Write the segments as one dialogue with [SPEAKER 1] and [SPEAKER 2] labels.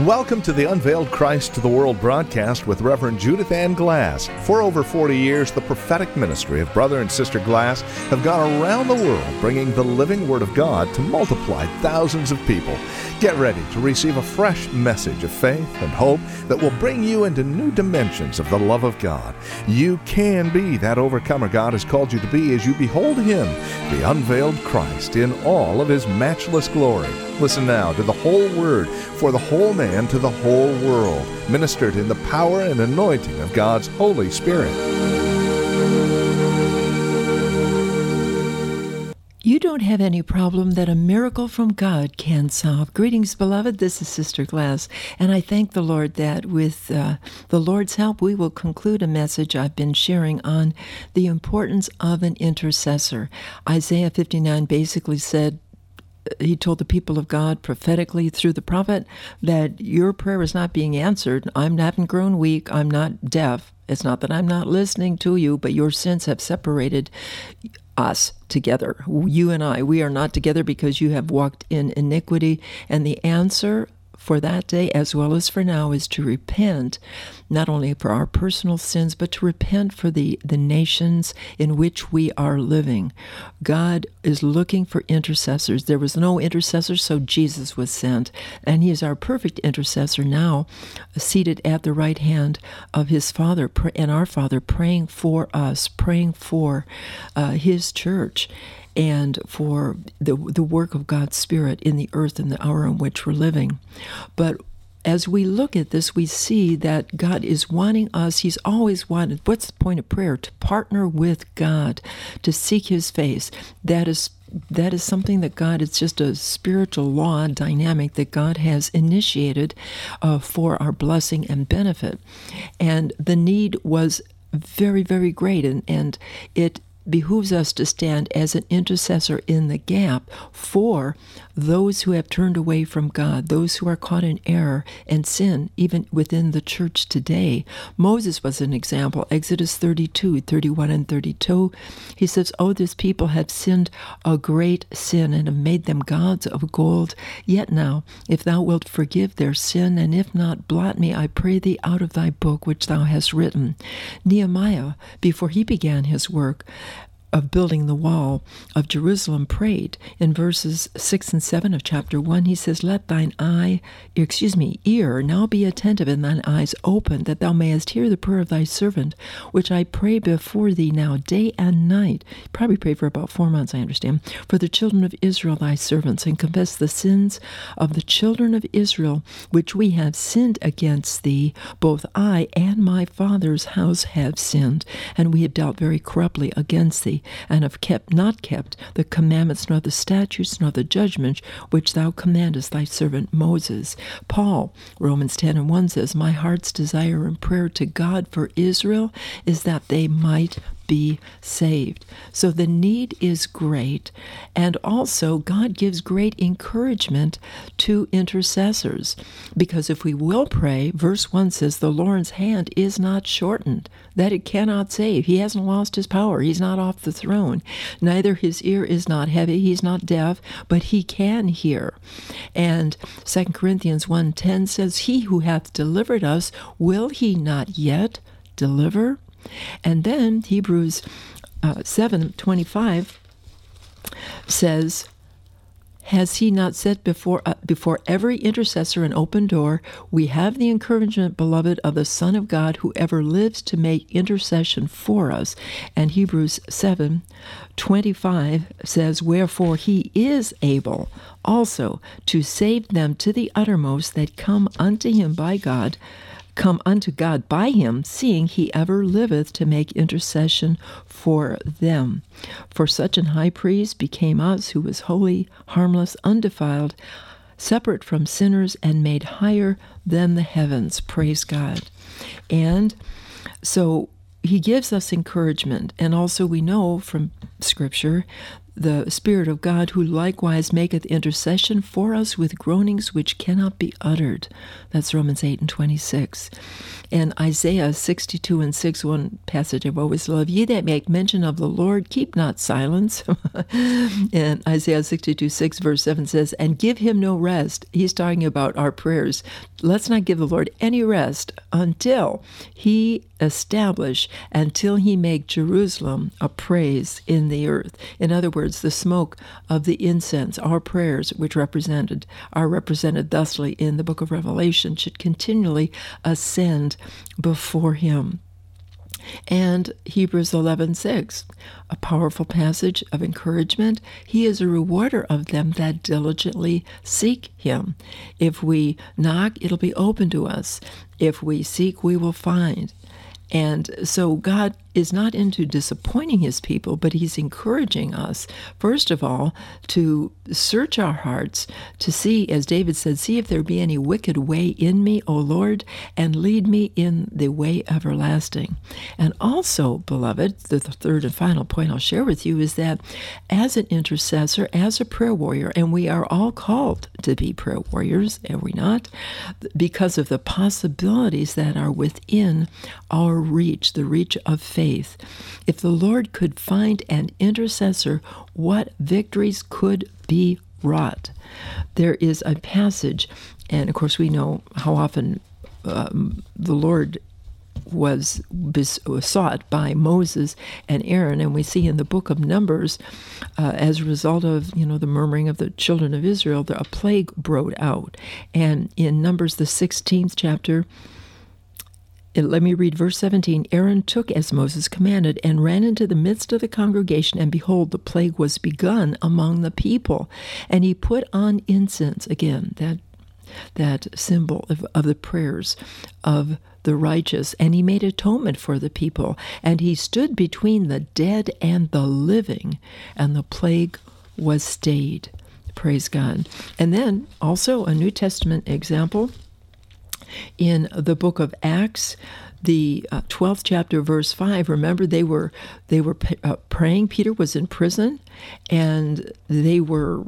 [SPEAKER 1] Welcome to the Unveiled Christ to the World broadcast with Reverend Judith Ann Glass. For over 40 years, the prophetic ministry of Brother and Sister Glass have gone around the world bringing the living Word of God to multiply thousands of people. Get ready to receive a fresh message of faith and hope that will bring you into new dimensions of the love of God. You can be that overcomer God has called you to be as you behold Him, the unveiled Christ, in all of His matchless glory. Listen now to the whole Word for the whole man to the whole world, ministered in the power and anointing of God's Holy Spirit.
[SPEAKER 2] You don't have any problem that a miracle from God can solve. Greetings, beloved. This is Sister Glass, and I thank the Lord that with the Lord's help, we will conclude a message I've been sharing on the importance of an intercessor. Isaiah 59 basically said, he told the people of God prophetically through the prophet that your prayer is not being answered. I haven't grown weak. I'm not deaf. It's not that I'm not listening to you, but your sins have separated us together. You and I, we are not together because you have walked in iniquity. And the answer for that day, as well as for now, is to repent, not only for our personal sins, but to repent for the nations in which we are living. God is looking for intercessors. There was no intercessor, so Jesus was sent. And He is our perfect intercessor now, seated at the right hand of His Father and our Father, praying for us, praying for His church, and for the work of God's Spirit in the earth in the hour in which we're living. But as we look at this, we see that God is wanting us, He's always wanted, what's the point of prayer? To partner with God, to seek His face. That is something that God, it's just a spiritual law dynamic that God has initiated for our blessing and benefit. And the need was very, very great, and it behooves us to stand as an intercessor in the gap for those who have turned away from God, those who are caught in error and sin, even within the church today. Moses was an example. Exodus 32, 31 and 32, he says, "Oh, this people have sinned a great sin and have made them gods of gold. Yet now, if thou wilt forgive their sin, and if not, blot me, I pray thee, out of thy book which thou hast written." Nehemiah, before he began his work of building the wall of Jerusalem, prayed in verses 6 and 7 of chapter 1. He says, "Let thine ear now be attentive and thine eyes open, that thou mayest hear the prayer of thy servant, which I pray before thee now day and night." Probably prayed for about 4 months, I understand. "For the children of Israel, thy servants, and confess the sins of the children of Israel, which we have sinned against thee. Both I and my father's house have sinned, and we have dealt very corruptly against thee, and have not kept the commandments, nor the statutes, nor the judgments, which thou commandest thy servant Moses." Paul, Romans 10 and 1 says, "My heart's desire and prayer to God for Israel is that they might be saved." So the need is great, and also God gives great encouragement to intercessors, because if we will pray, verse 1 says, "The Lord's hand is not shortened, that it cannot save." He hasn't lost His power. He's not off the throne. Neither His ear is not heavy. He's not deaf, but He can hear. And 2 Corinthians 1:10 says, "He who hath delivered us, will He not yet deliver?" And then Hebrews 7:25 says, "Has He not set before every intercessor an open door? We have the encouragement, beloved, of the Son of God, who ever lives to make intercession for us." And Hebrews 7:25 says, "Wherefore He is able also to save them to the uttermost that come unto God by Him, seeing He ever liveth to make intercession for them. For such an high priest became us, who was holy, harmless, undefiled, separate from sinners, and made higher than the heavens." Praise God. And so He gives us encouragement. And also we know from Scripture the Spirit of God, who likewise maketh intercession for us with groanings which cannot be uttered. That's Romans 8:26. And Isaiah 62:6, one passage I've always loved. Ye that make mention of the Lord, keep not silence. And Isaiah 62:6, verse 7 says, and give him no rest. He's talking about our prayers. Let's not give the Lord any rest until he establish, until he make Jerusalem a praise in the earth. In other words, the smoke of the incense, our prayers, which are represented thusly in the book of Revelation, should continually ascend before him. And Hebrews 11:6, a powerful passage of encouragement. He is a rewarder of them that diligently seek him. If we knock, it'll be open to us. If we seek, we will find. And so God is not into disappointing his people, but he's encouraging us, first of all, to search our hearts, to see, as David said, see if there be any wicked way in me, O Lord, and lead me in the way everlasting. And also, beloved, the third and final point I'll share with you is that as an intercessor, as a prayer warrior, and we are all called to be prayer warriors, are we not? Because of the possibilities that are within our reach, the reach of faith. If the Lord could find an intercessor, what victories could be wrought? There is a passage, and of course we know how often the Lord was sought by Moses and Aaron, and we see in the book of Numbers, as a result of the murmuring of the children of Israel, a plague broke out. And in Numbers, the 16th chapter, let me read verse 17. Aaron took as Moses commanded and ran into the midst of the congregation, and behold, the plague was begun among the people. And he put on incense, again, that symbol of the prayers of the righteous, and he made atonement for the people. And he stood between the dead and the living, and the plague was stayed. Praise God. And then also a New Testament example. In the book of Acts, the 12th chapter, verse 5, remember they were praying. Peter was in prison, and they were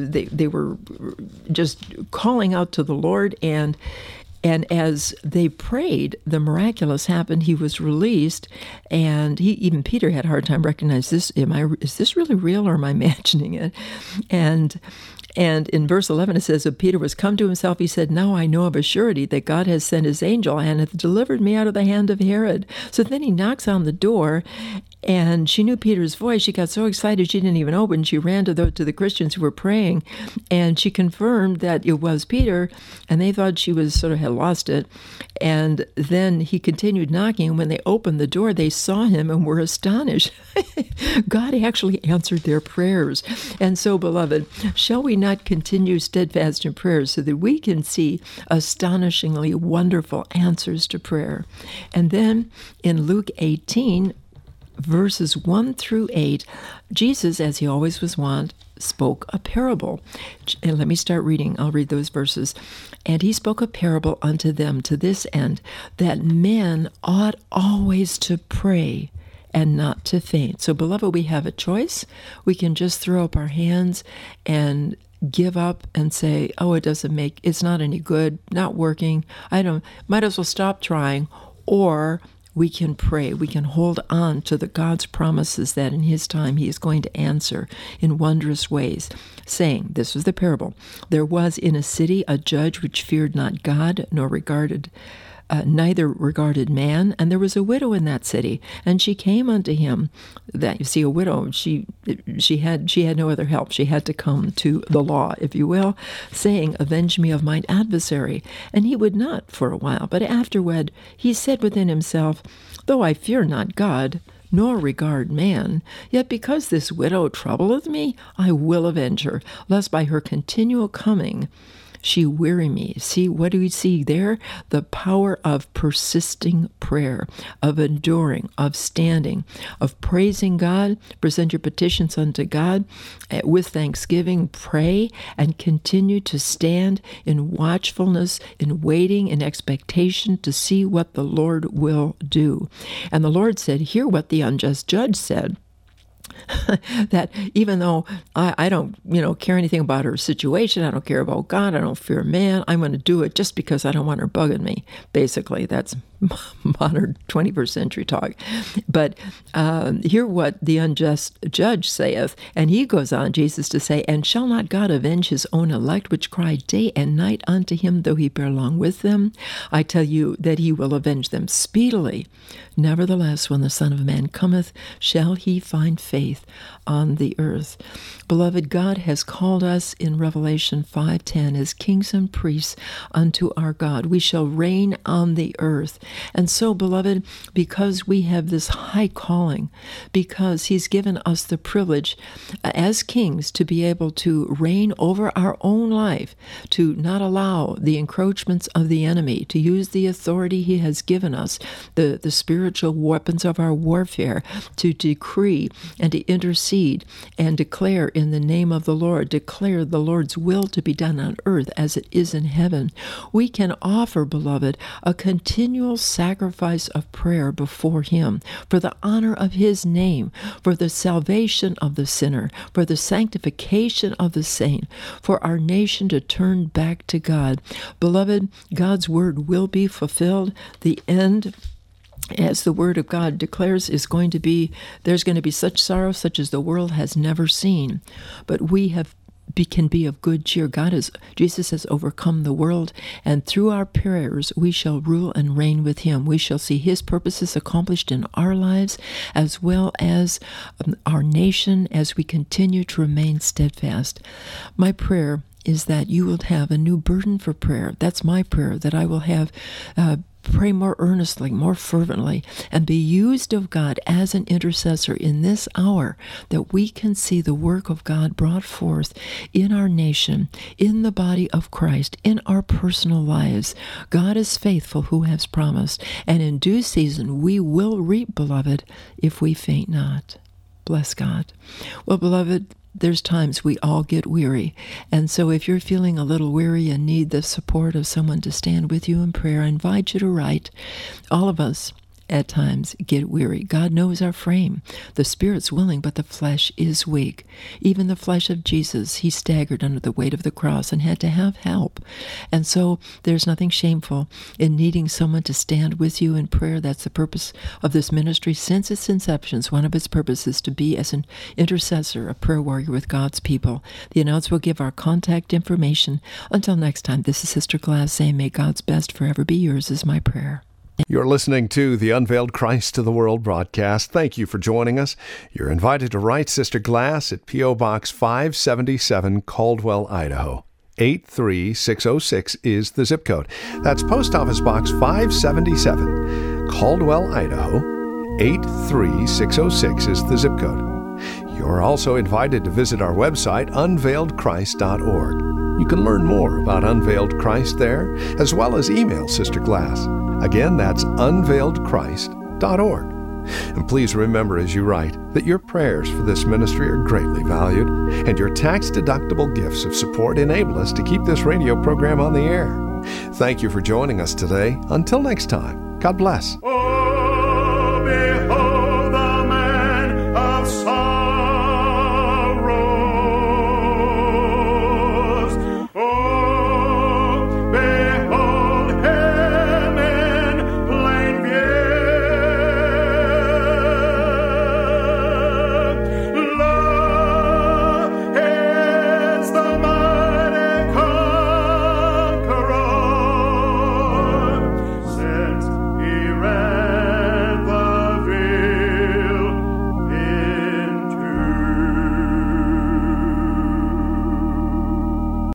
[SPEAKER 2] just calling out to the Lord, and as they prayed, the miraculous happened. He was released, and even Peter had a hard time recognizing this. Is this really real, or am I imagining it? And in verse 11 it says, Peter was come to himself. He said, now I know of a surety that God has sent his angel and hath delivered me out of the hand of Herod. So then he knocks on the door, and she knew Peter's voice. She got so excited she didn't even open. She ran to the Christians who were praying, and she confirmed that it was Peter, and they thought she was had lost it. And then he continued knocking, and when they opened the door, they saw him and were astonished. God actually answered their prayers. And so, beloved, shall we not continue steadfast in prayer so that we can see astonishingly wonderful answers to prayer? And then in Luke 18, verses 1 through 8, Jesus, as he always was wont, spoke a parable. And let me start reading. I'll read those verses. And he spoke a parable unto them to this end, that men ought always to pray and not to faint. So, beloved, we have a choice. We can just throw up our hands and give up and say, oh, it's not any good, not working, might as well stop trying. Or we can pray. We can hold on to God's promises that in his time he is going to answer in wondrous ways, saying, this was the parable, there was in a city a judge which feared not God, nor neither regarded man, and there was a widow in that city, and she came unto him. That, you see, a widow, she had no other help. She had to come to the law, if you will, saying, avenge me of mine adversary. And he would not for a while, but afterward he said within himself, though I fear not God, nor regard man, yet because this widow troubleth me, I will avenge her, lest by her continual coming she weary me. See, what do we see there? The power of persisting prayer, of enduring, of standing, of praising God. Present your petitions unto God with thanksgiving. Pray and continue to stand in watchfulness, in waiting, in expectation to see what the Lord will do. And the Lord said, hear what the unjust judge said. that even though I don't, care anything about her situation, I don't care about God, I don't fear man, I'm going to do it just because I don't want her bugging me. Basically, that's modern 21st century talk. But hear what the unjust judge saith. And he goes on, Jesus, to say, and shall not God avenge his own elect, which cry day and night unto him, though he bear long with them? I tell you that he will avenge them speedily. Nevertheless, when the Son of Man cometh, shall he find faith on the earth? Beloved, God has called us in Revelation 5:10 as kings and priests unto our God. We shall reign on the earth. And so, beloved, because we have this high calling, because he's given us the privilege as kings to be able to reign over our own life, to not allow the encroachments of the enemy, to use the authority he has given us, the spiritual weapons of our warfare, to decree and to intercede and declare in the name of the Lord, declare the Lord's will to be done on earth as it is in heaven. We can offer, beloved, a continual sacrifice of prayer before him for the honor of his name, for the salvation of the sinner, for the sanctification of the saint, for our nation to turn back to God. Beloved, God's word will be fulfilled. The end, as the word of God declares, is going to be, there's going to be such sorrow such as the world has never seen. But we can be of good cheer. Jesus has overcome the world, and through our prayers we shall rule and reign with him. We shall see his purposes accomplished in our lives as well as our nation as we continue to remain steadfast. My prayer is that you will have a new burden for prayer. That's my prayer, that I will have pray more earnestly, more fervently, and be used of God as an intercessor in this hour, that we can see the work of God brought forth in our nation, in the body of Christ, in our personal lives. God is faithful who has promised, and in due season we will reap, beloved, if we faint not. Bless God. Well, beloved, there's times we all get weary. And so if you're feeling a little weary and need the support of someone to stand with you in prayer, I invite you to write. All of us at times get weary. God knows our frame. The spirit's willing, but the flesh is weak. Even the flesh of Jesus, he staggered under the weight of the cross and had to have help. And so there's nothing shameful in needing someone to stand with you in prayer. That's the purpose of this ministry since its inception. One of its purposes to be as an intercessor, a prayer warrior with God's people. The announcer will give our contact information. Until next time, this is Sister Glass saying, may God's best forever be yours is my prayer.
[SPEAKER 1] You're listening to the Unveiled Christ to the World broadcast. Thank you for joining us. You're invited to write Sister Glass at P.O. Box 577, Caldwell, Idaho. 83606 is the zip code. That's Post Office Box 577, Caldwell, Idaho. 83606 is the zip code. You're also invited to visit our website, unveiledchrist.org. You can learn more about Unveiled Christ there, as well as email Sister Glass. Again, that's unveiledchrist.org. And please remember as you write that your prayers for this ministry are greatly valued, and your tax-deductible gifts of support enable us to keep this radio program on the air. Thank you for joining us today. Until next time, God bless.
[SPEAKER 3] Oh, behold.